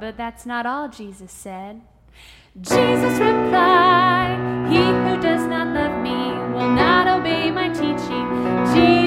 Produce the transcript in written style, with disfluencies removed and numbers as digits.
but that's not all Jesus said. Jesus replied, he who does not love me will not obey my teaching. Jesus